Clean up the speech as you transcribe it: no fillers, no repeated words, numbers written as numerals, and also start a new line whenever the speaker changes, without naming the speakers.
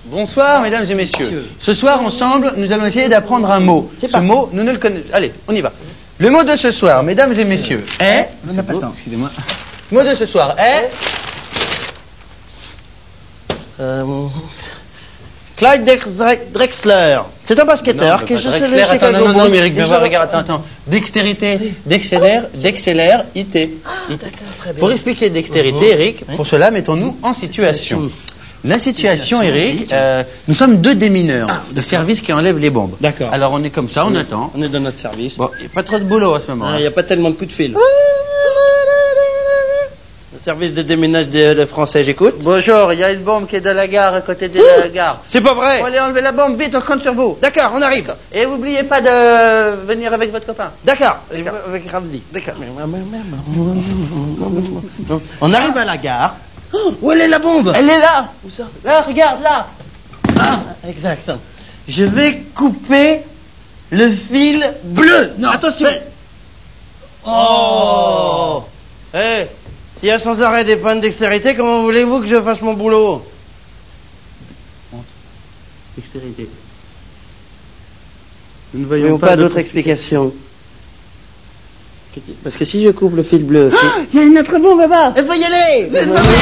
Bonsoir, mesdames et messieurs. Ce soir, ensemble, nous allons essayer d'apprendre un mot. Ce mot, nous ne le connaissons. Allez, on y va. Le mot de ce soir, mesdames et messieurs, est.
On n'a pas le temps.
Excusez-moi. Le mot de ce soir est.
Clyde Drexler. C'est un basketteur qui est juste
Drexler, attends, non, Eric, regarde, attends. Dextérité, dexcellère, IT. Pour expliquer dextérité, Eric, pour cela, mettons-nous en situation. La situation, Eric, nous sommes deux démineurs de service qui enlèvent les bombes.
D'accord.
Alors on est comme ça, on attend.
On est dans notre service.
Bon, il n'y a pas trop de boulot à ce moment.
Il n'y a pas tellement de coups de fil. Le service de déminage de français, j'écoute.
Bonjour, il y a une bombe qui est de la gare à côté de la gare.
C'est pas vrai.
Faut aller enlever la bombe, vite, on compte sur vous.
D'accord, on arrive.
Et n'oubliez pas de venir avec votre copain.
D'accord, avec Ramzi. D'accord. On arrive à la gare. Oh, où elle est la bombe?
Elle est là.
Où ça?
Là, regarde, là.
Ah, exact. Je vais couper le fil bleu.
Non,
attention. Oh. Eh, s'il y a sans arrêt des pannes d'extérité, comment voulez-vous que je fasse mon boulot?
Dextérité.
Nous ne voyons pas d'autre explication. Parce que si je coupe le fil bleu...
Il y a une autre bombe là-bas.
Il faut y aller.